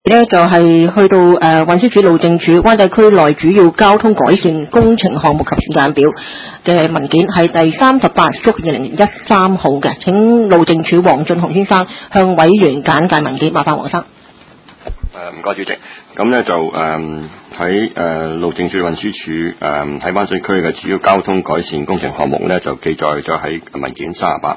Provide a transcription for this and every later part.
咧就係去到運輸署路政署灣仔區內主要交通改善工程項目及時間表嘅文件，係第38/2013號嘅。請路政署黃俊雄先生向委員簡介文件，麻煩黃生。 唔該主席，咁咧就喺路政署運輸署喺灣仔區嘅主要交通改善工程項目咧，就記載咗喺文件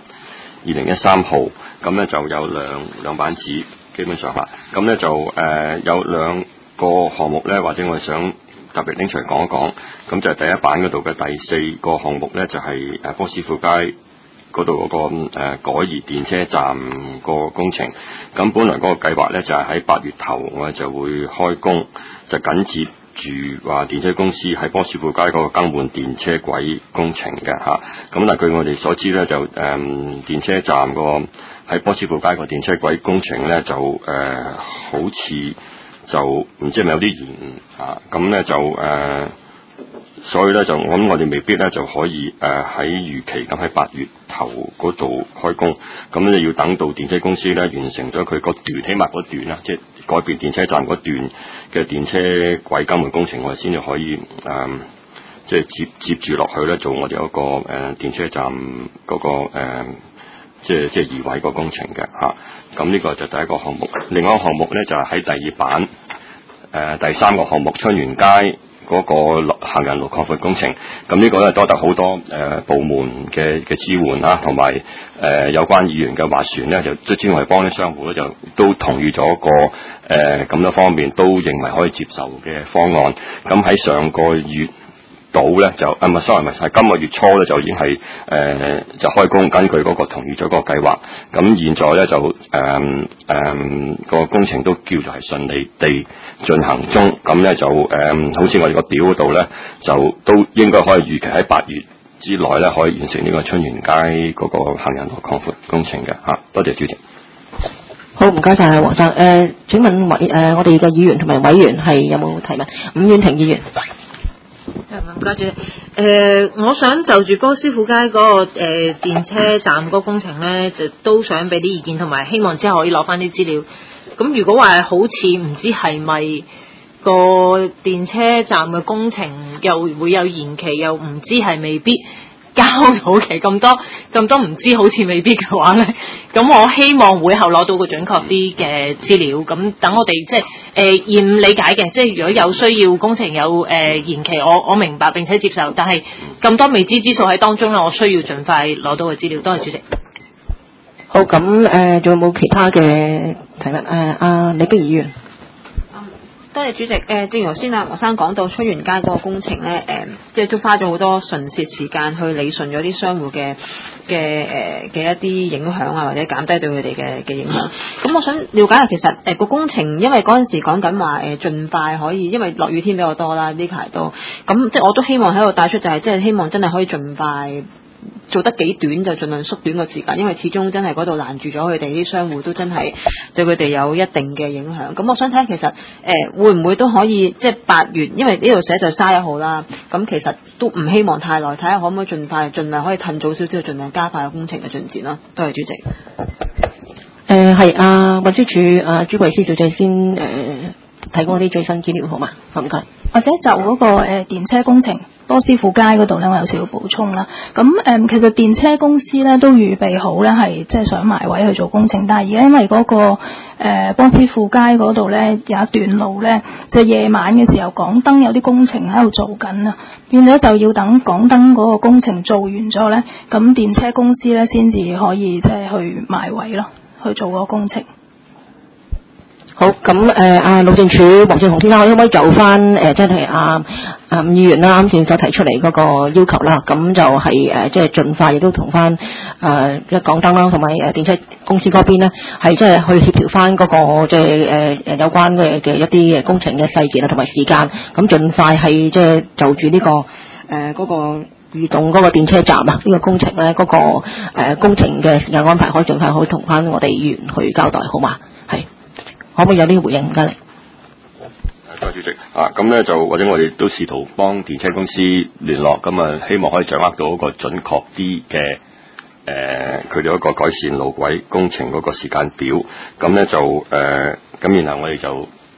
38/2013號，咁咧就有兩版紙，基本上咁咧就有兩個項目咧，或者我想特別拎出嚟講一講，咁就係第一版嗰度嘅第4個項目咧，就係波斯富街嗰度嗰個改移電車站個工程。咁本來嗰個計劃咧就係喺8月頭我就會開工，就緊接住話電車公司喺波斯富街嗰個更換電車軌工程嘅嚇。咁但係據我哋所知咧，就電車站個喺波斯富街個電車軌工程咧就好似就唔知係咪有啲延誤嚇。咁咧就所以咧就我諗我哋未必咧就可以喺預期咁喺8月頭嗰度開工，咁咧要等到電車公司咧完成咗佢嗰段，起碼嗰段啦，即係改變電車站嗰段嘅電車軌更換工程，我哋先至可以即係接住落去咧做我哋嗰個電車站嗰個即係移位個工程嘅嚇。咁呢個就第一個項目，另外一個項目咧就係喺第2版第3個項目春園街嗰個行人路擴闊工程，咁呢個咧多得好多部門嘅支援啦，同埋有關議員嘅斡旋咧，就即係我哋幫啲商戶咧就都同意咗個咁多方面都認為可以接受嘅方案。咁喺上個月到咧就唔係今個月初咧就已經係就開工，根據嗰個同意咗個計劃。咁現在咧就個工程都叫做係順利地進行中。咁咧就好似我哋個表嗰度咧就都應該可以預期喺8月之內咧可以完成呢個春園街嗰個行人路擴闊工程嘅嚇。多謝主席。 好，唔該晒黃生。請問我哋嘅議員同埋委員係有冇提問？伍婉婷議員。 唔該主席。我想就住波斯富街嗰個電車站嗰個工程咧，就都想俾啲意見，同埋希望之後可以攞翻啲資料。咁如果話好似唔知係咪個電車站嘅工程又會有延期，又唔知係未必交到期咁多唔知好似未必嘅話咧，咁我希望會後攞到個準確啲嘅資料，咁等我哋即係嚴理解嘅，即係如果有需要工程有延期，我明白並且接受，但係咁多未知之數喺當中咧，我需要盡快攞到個資料。多謝主席。 好，咁仲有冇其他嘅提問？李碧議員。 多謝主席。正如頭先黃生講到春園街嗰個工程咧，即係都花咗好多唇舌時間去理順咗啲商戶嘅一啲影響啊，或者減低對佢哋嘅影響。咁我想了解下，其實個工程，因為嗰陣時講緊話盡快可以，因為落雨天比較多啦，呢排都咁，即係我都希望喺度帶出就係，即係希望真係可以盡快。做得幾短就盡量縮短個時間，因為始終真係嗰度攔住咗佢哋啲商戶，都真係對佢哋有一定嘅影響。咁我想睇其實會唔會都可以即係8月，因為呢度寫就31號啦。咁其實都唔希望太耐，睇下可唔可以盡量可以褪早少少，盡量加快個工程嘅進展咯。多謝主席。 係運輸署朱桂思小姐先提供啲最新資料好嘛？唔該。 或者就嗰個電車工程波斯富街嗰度咧，我有少少補充啦。咁其實電車公司咧都預備好咧，係即係想埋位去做工程，但係而家因為嗰個波斯富街嗰度咧有一段路咧，就夜晚嘅時候港燈有啲工程喺度做緊啊，變咗就要等港燈嗰個工程做完咗咧，咁電車公司咧先至可以即係去埋位咯，去做個工程。 好，咁路政署黃俊雄先生，可唔可以就翻即係伍議員啦啱先所提出嚟嗰個要求啦？咁就係即係盡快亦都同翻即係港燈啦，同埋電車公司嗰邊咧，係即係去協調翻嗰個即係有關嘅一啲工程嘅細節啊，同埋時間。咁盡快係即係就住呢個嗰個移動嗰個電車站啊，呢個工程咧嗰個工程嘅時間安排，可以盡快可以同翻我哋議員去交代，好嘛？係。可唔可以有啲回應？唔該你。 多謝主席。咁咧就或者我哋都試圖幫電車公司聯絡，咁希望可以掌握到一個準確啲嘅佢哋一個改善路軌工程嗰個時間表。咁咧就咁然後我哋就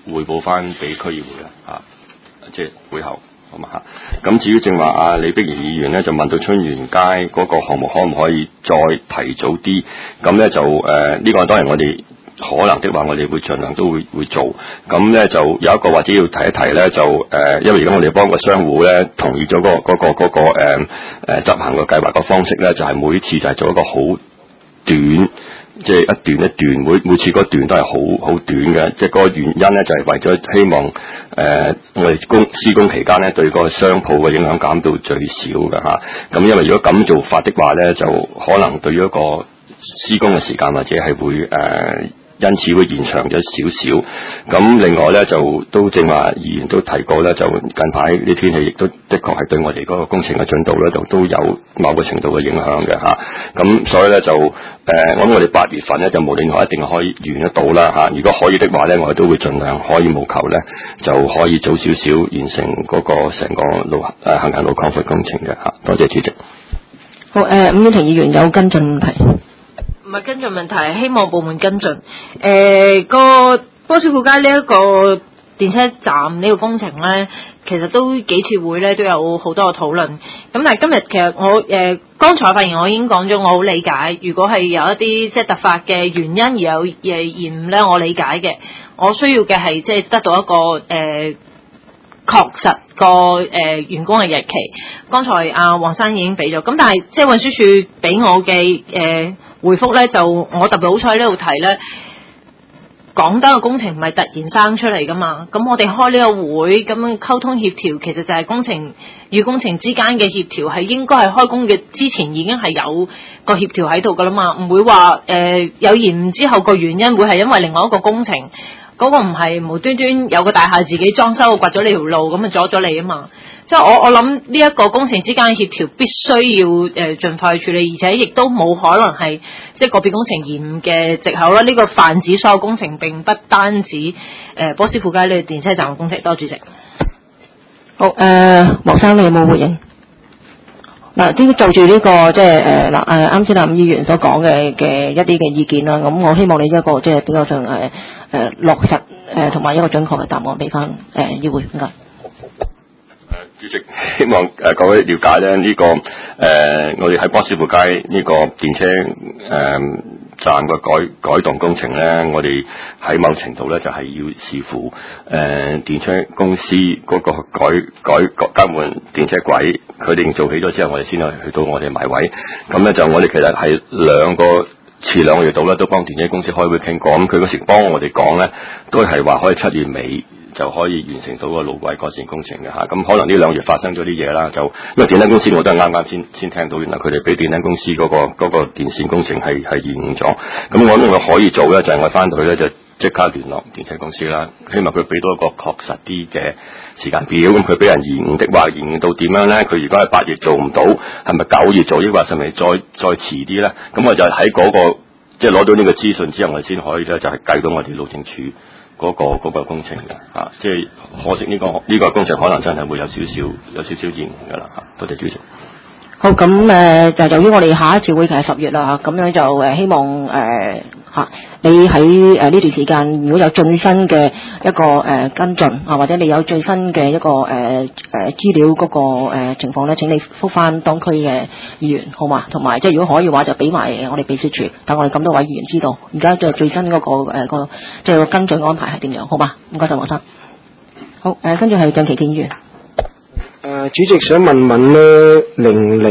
匯報翻俾區議會啦即係會後。好嘛嚇，咁至於正話李碧賢議員咧就問到春園街嗰個項目可唔可以再提早啲？咁咧就呢個當然我哋可能的話，我哋會盡量都會做。咁咧就有一個或者要提一提咧，就因為而家我哋幫個商戶咧同意咗嗰個執行個計劃個方式咧，就係每次就係做一個好短。即係一段，每次嗰段都係好短嘅，即係嗰個原因咧就係為咗希望我哋施工期間咧對個商鋪嘅影響減到最少嘅嚇。咁因為如果咁做法的話咧，就可能對於一個施工嘅時間或者係會因此會延長咗少少。咁另外咧就都正話議員都提過咧，就近排啲天氣亦都的確係對我哋嗰個工程嘅進度咧，就都有某個程度嘅影響嘅嚇。咁所以咧就我諗我哋8月份咧就無論如何一定可以完得到啦嚇。如果可以的話咧，我哋都會盡量可以務求咧就可以早少少完成嗰個成個行人路擴闊工程嘅嚇。多謝主席。 好伍婉婷議員有跟進問題。 唔係跟進問題，希望部門跟進。個波斯富街呢一個電車站呢個工程咧，其實都幾次會咧都有好多嘅討論。咁但係今日其實我剛才發言我已經講咗，我好理解。如果係有一啲即係突發嘅原因而有延誤咧，我理解嘅。我需要嘅係即係得到一個確實個完工嘅日期。剛才黃生已經俾咗，咁但係即係運輸署俾我嘅回覆咧，就我特別好彩呢度提咧，港燈嘅工程唔係突然生出嚟噶嘛，咁我哋開呢個會咁樣溝通協調，其實就係工程與工程之間嘅協調，係應該係開工嘅之前已經係有個協調喺度噶啦嘛，唔會話有延誤之後個原因會係因為另外一個工程，嗰個唔係無端端有個大廈自己裝修掘咗你條路咁啊阻咗你啊嘛。即係我諗呢一個工程之間嘅協調必須要盡快去處理，而且亦都冇可能係即係個別工程延誤嘅藉口啦。呢個泛指所有工程，並不單止波斯富街呢個電車站嘅工程。多謝主席。 好黃生你有冇回應？嗱，就住呢個即係啱先伍議員所講嘅一啲嘅意見啦，咁我希望你一個即係比較上落實同埋一個準確嘅答案俾翻議會。唔該。 主席，希望各位了解咧呢個我哋喺波斯富街呢個電車站嘅改動工程咧，我哋喺某程度咧就係要視乎電車公司嗰個更換電車軌，佢哋做起咗之後，我哋先去到我哋埋位。咁咧就我哋其實係遲兩個月到咧，都幫電車公司開會傾過。咁佢嗰時幫我哋講咧，都係話可以7月尾就可以完成到個路軌改善工程嘅嚇，咁可能呢2月發生咗啲嘢啦，就因為電燈公司我都係啱先聽到，原來佢哋俾電燈公司嗰個電線工程係延誤咗，咁我諗我可以做咧，就係我翻到去咧就即刻聯絡電車公司啦，希望佢俾到一個確實啲嘅時間表，咁佢俾人延誤的話，延誤到點樣咧？佢如果係8月做唔到，係咪9月做，抑或係咪再遲啲咧？咁我就喺嗰個即係攞到呢個資訊之後，我哋先可以咧就係計到我哋路政署嗰個工程嘅即係可惜呢個工程可能真係會有少少延誤㗎啦嚇。多謝主席。 好，咁就由於我哋下一次會期係10月啦，咁樣就希望你喺呢段時間如果有最新嘅一個跟進或者你有最新嘅一個資料嗰個情況咧，請你覆翻當區嘅議員好嘛？同埋即係如果可以嘅話，就俾埋我哋秘書處，等我哋咁多位議員知道而家嘅最新嗰個即係個跟進安排係點樣，好嘛？唔該晒黃生。好，跟住係鄭其健議員。 主席想問問咧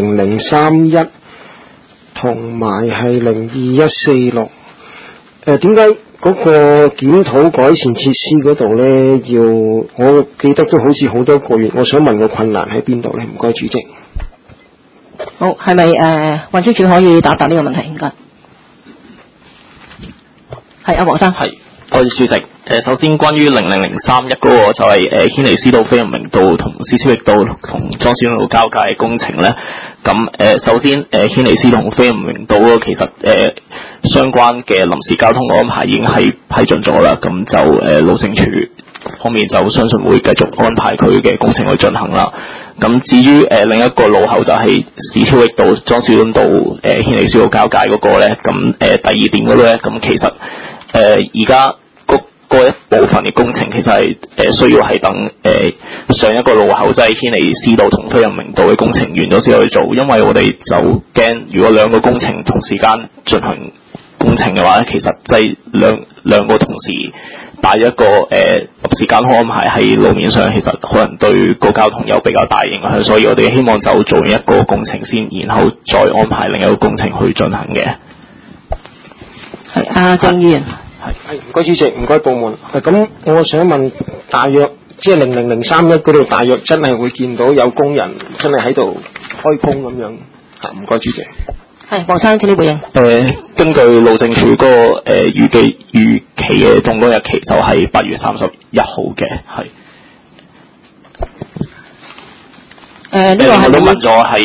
，00031同埋係02146，點解嗰個檢討改善設施嗰度咧我記得都好似好多個月，我想問個困難喺邊度咧？唔該，主席。 好，係咪運輸署可以答呢個問題？唔該。係阿黃生。係。 多謝主席。首先關於00031嗰個就係軒尼詩道、菲林明道同斯超域道同莊士敦道交界嘅工程咧。咁首先軒尼詩道同菲林明道嗰個其實相關嘅臨時交通安排已經係批准咗啦。咁就路政署方面就相信會繼續安排佢嘅工程去進行啦。咁至於另一個路口就係史超域道、莊士敦道、軒尼詩道交界嗰個咧。咁第二點嗰度咧，咁其實而家嗰嗰一部分嘅工程其實係需要係等上一個路口即係軒尼詩道同菲林明道嘅工程完咗先可以做，因為我哋就驚如果兩個工程同時間進行工程嘅話咧，其實即係兩個同時擺一個臨時交通安排喺路面上，其實可能對個交通有比較大影響，所以我哋希望就做完一個工程先，然後再安排另一個工程去進行嘅。 係阿鄭議員。 係唔該主席，唔該部門。咁我想問，大約即係00031嗰度，大約真係會見到有工人真係喺度開工咁樣嚇？唔該主席。 係黃生，請你回應。 根據路政署嗰個預期嘅動工日期就係8月31號嘅，係。呢個我都問咗係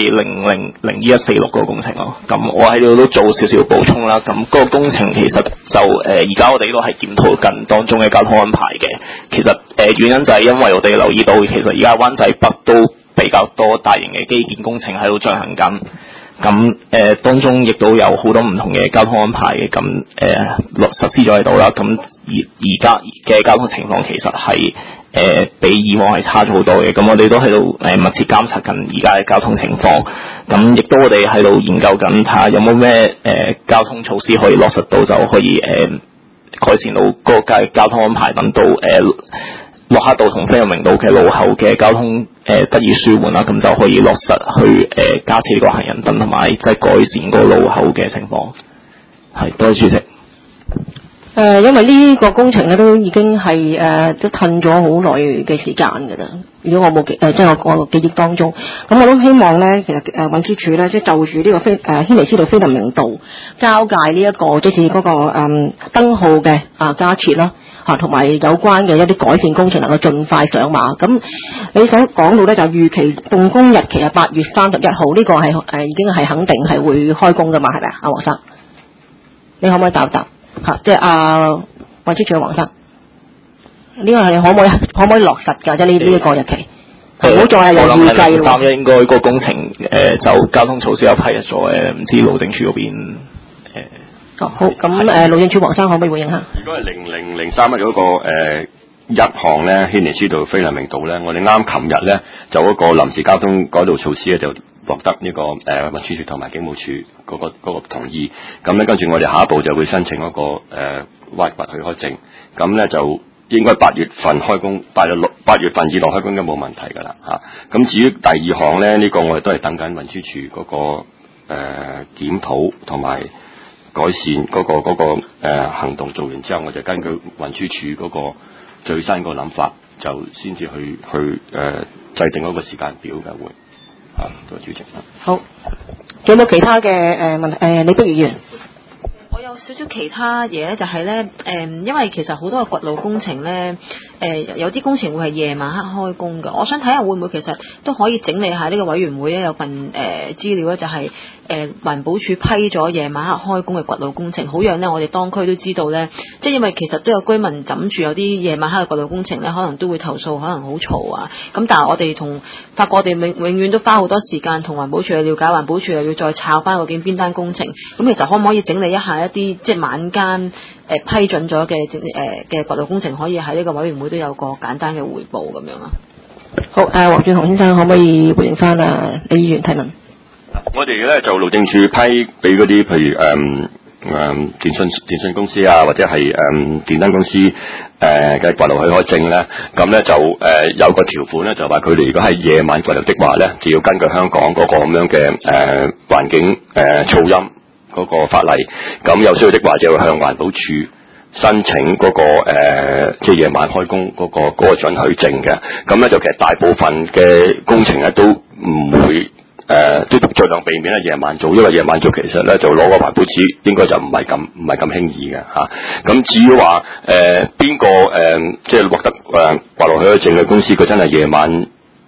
000146個工程咯，咁我喺度都做少少補充啦。咁嗰個工程其實就而家我哋都係檢討緊當中嘅交通安排嘅。其實原因就係因為我哋留意到，其實而家灣仔北都比較多大型嘅基建工程喺度進行緊。咁當中亦都有好多唔同嘅交通安排嘅，咁實施咗喺度啦。咁而家嘅交通情況其實係比以往係差咗好多嘅。咁我哋都喺度密切監察緊而家嘅交通情況。咁亦都我哋喺度研究緊，睇下有冇咩交通措施可以落實到，就可以改善到嗰個交通安排，等到駱克道同菲林明道嘅路口嘅交通得以舒緩啦，咁就可以落實去加設個行人燈，同埋即係改善個路口嘅情況。係，多謝主席。 因為呢個工程咧都已經係都褪咗好耐嘅時間㗎啦。如果我冇即係我記憶當中，咁我都希望咧，其實運輸署咧即係就住呢個軒尼詩道菲林明道交界呢一個即係嗰個燈號嘅加設啦。同埋有關嘅一啲改善工程能夠盡快上馬。咁你所講到咧就預期動工日期係8月31號，呢個係已經係肯定係會開工㗎嘛，係咪啊？阿黃生，你可唔可以答一答？即係運輸署嘅黃生，呢個係可唔可以落實㗎？即係呢一個日期，唔好再係有預計咯。 3應該個工程就交通措施有批咗嘅，唔知路政署嗰邊好，咁路政署黃生可唔可以回應下？ 如果係00031嗰個一項咧，軒尼詩道菲林明道咧，我哋啱琴日咧就嗰個臨時交通改道措施咧就獲得呢個運輸署同埋警務處嗰個同意。咁咧跟住我哋下一步就會申請嗰個挖掘許可證。咁咧就應該8月份開工，8月份以內開工都冇問題㗎啦嚇。咁至於第二項咧，呢個我哋都係等緊運輸署嗰個檢討同埋改善嗰個行動做完之後，我就根據運輸署嗰個最新個諗法，就先至去制定嗰個時間表嘅會。多謝主席。 好，仲有冇其他嘅問題？李碧如議員。 我有少少其他嘢咧，就係咧因為其實好多嘅掘路工程咧，有啲工程會係夜晚黑開工嘅。我想睇下會唔會其實都可以整理下呢個委員會咧有份資料咧，就係環保署批咗夜晚黑開工嘅掘路工程，好讓咧我哋當區都知道咧，即係因為其實都有居民枕住有啲夜晚黑嘅掘路工程咧，可能都會投訴，可能好嘈啊。咁但係我哋發覺我哋永遠都花好多時間同環保署去了解，環保署又要再抄翻嗰件邊單工程。咁其實可唔可以整理一下一啲即係晚間批准咗嘅掘路工程，可以喺呢個委員會都有個簡單嘅彙報咁樣啊？ 好，黃俊雄先生可唔可以回應翻李議員提問？ 我哋咧就路政署批俾嗰啲譬如電信公司啊，或者係電燈公司嘅掘路許可證咧，咁咧就有個條款咧，就話佢哋如果係夜晚掘路的話咧，就要根據香港嗰個咁樣嘅環境噪音嗰個法例，咁有需要的話就要向環保署申請嗰個即係夜晚開工嗰個准許證嘅。咁咧就其實大部分嘅工程咧都唔會都盡量避免咧夜晚做，因為夜晚做其實咧就攞個環保紙應該就唔係咁輕易嘅嚇。咁至於話邊個即係獲得掘路許可證嘅公司，佢真係夜晚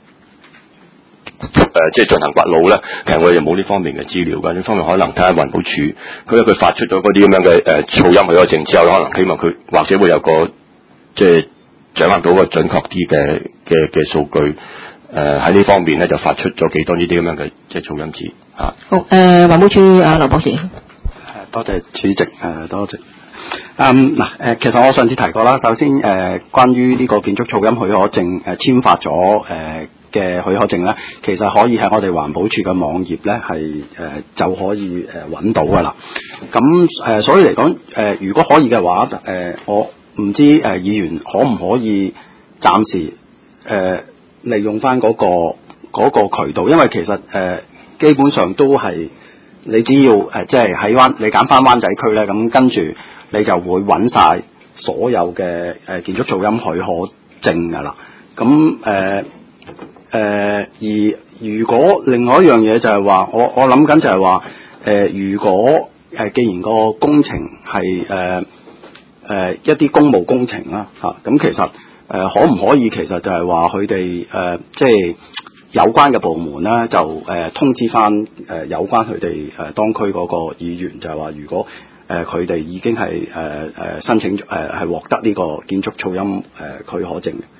即係進行掘路咧，其實我哋冇呢方面嘅資料㗎。呢方面可能睇下環保署，佢發出咗嗰啲咁樣嘅噪音許可證之後，可能希望佢或者會有個即係掌握到個準確啲嘅數據。喺呢方面咧就發出咗幾多呢啲咁樣嘅即係噪音紙嚇。好， 環保署劉博士。 多謝主席，多謝。 其實我上次提過啦。首先關於呢個建築噪音許可證簽發咗嘅許可證咧，其實可以喺我哋環保署嘅網頁咧係就可以揾到噶啦。咁所以嚟講如果可以嘅話，我唔知議員可唔可以暫時利用翻嗰個渠道，因為其實基本上都係你只要即係喺你揀翻灣仔區咧，咁跟住你就會揾晒所有嘅建築噪音許可證噶啦。咁而如果另外一樣嘢就係話，我諗緊就係話如果既然個工程係一啲公務工程啦咁其實可唔可以其實就係話佢哋即係有關嘅部門咧就通知翻有關佢哋當區嗰個議員，就係話如果佢哋已經係申請係獲得呢個建築噪音許可證嘅。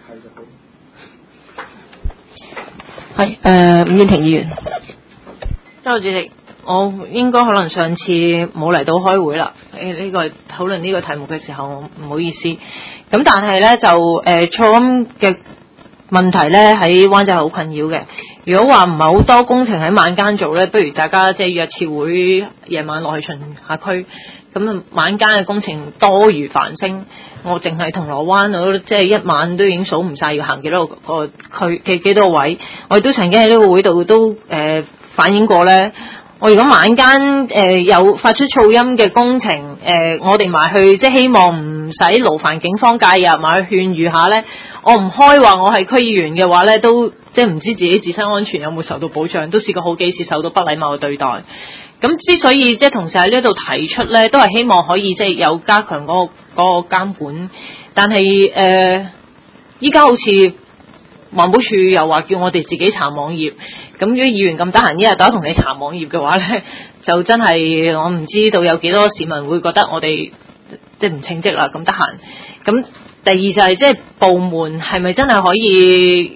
係伍婉婷議員。 周主席，我應該可能上次冇嚟到開會啦。呢個討論呢個題目嘅時候，我唔好意思。咁但係咧就噪音嘅問題咧喺灣仔好困擾嘅。如果話唔係好多工程喺晚間做咧，不如大家即係約次會夜晚落去巡下區。咁晚間嘅工程多如繁星，我淨係銅鑼灣我即係一晚都已經數唔晒要行幾多個區嘅幾多位。我亦都曾經喺呢個會度都反映過咧。我如果晚間有發出噪音嘅工程，我哋埋去即係希望唔使勞煩警方介入，埋去勸喻下咧。我唔開話我係區議員嘅話咧，都即係唔知自己自身安全有冇受到保障，都試過好幾次受到不禮貌嘅對待。咁之所以即係同時喺呢度提出咧，都係希望可以即係有加強嗰個監管。但係依家好似環保署又話叫我哋自己查網頁。咁如果議員咁得閒一日到黑同你查網頁嘅話咧，就真係我唔知道有幾多市民會覺得我哋即係唔稱職啦，咁得閒。咁第二就係即係部門係咪真係可以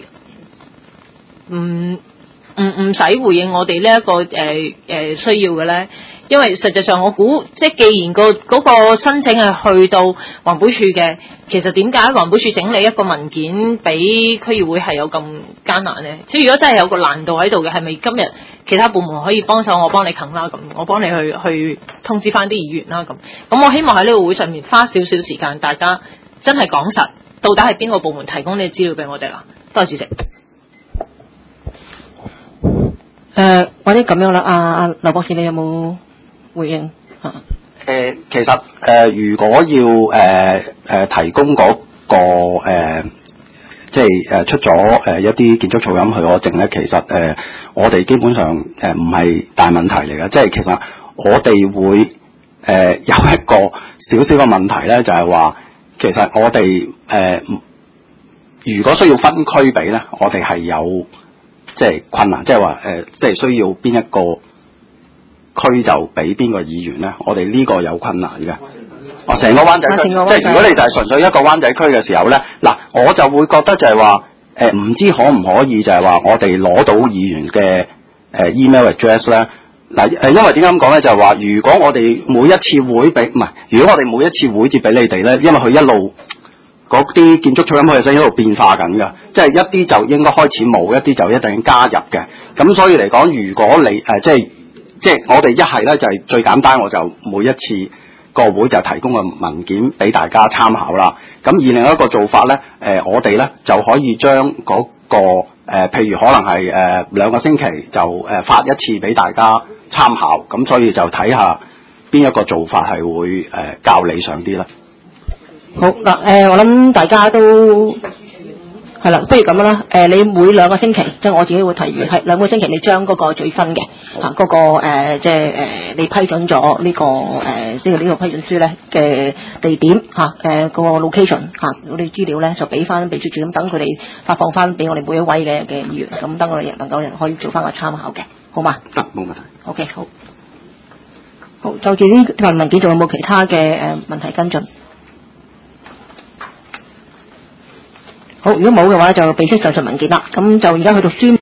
唔使回應我哋呢一個需要嘅咧？因為實際上我估即係既然嗰個申請係去到環保署嘅，其實點解環保署整理一個文件俾區議會係有咁艱難咧？即係如果真係有個難度喺度嘅，係咪今日其他部門可以幫手我幫你啃啦？咁我幫你去通知翻啲議員啦。咁我希望喺呢個會上面花少少時間，大家真係講實，到底係邊個部門提供呢啲資料俾我哋啦？多謝主席。 或者咁樣啦，阿劉博士，你有冇回應？ 其實如果要提供嗰個即係出咗一啲建築噪音許可證咧，其實我哋基本上唔係大問題嚟嘅，即係其實我哋會有一個少少嘅問題咧，就係話其實我哋如果需要分區俾咧，我哋係有即係困難，即係話即係需要邊一個區就俾邊個議員咧，我哋呢個有困難嘅。成個灣仔區，即係如果你就係純粹一個灣仔區嘅時候咧，嗱，我就會覺得就係話唔知可唔可以就係話我哋攞到議員嘅email address 咧。嗱因為點解咁講咧？就係話如果我哋每一次會俾唔係，如果我哋每一次會接俾你哋咧，因為佢一路嗰啲建築噪音許可證一路變化緊㗎，即係一啲就應該開始冇，一啲就一定加入嘅。咁所以嚟講，如果你即係我哋一係咧就係最簡單，我就每一次個會就提供個文件俾大家參考啦。咁而另一個做法咧，我哋咧就可以將嗰個譬如可能係2個星期就發一次俾大家參考。咁所以就睇下邊一個做法係會較理想啲啦。 好嗱，我諗大家都係啦，不如咁樣啦。你每2個星期，即係我自己會提議係2個星期，你將嗰個最新嘅嗰個即係你批准咗呢個即係呢個批准書咧嘅地點嗰個 location 嗰啲資料咧，就俾翻秘書處，咁等佢哋發放翻俾我哋每一位嘅議員，咁等我哋能夠可以做翻個參考嘅，好嘛？ 得，冇問題。 OK， 好。好，就住呢份文件，仲有冇其他嘅問題跟進？好，如果冇嘅話，就備悉上述文件啦。咁就而家去到書。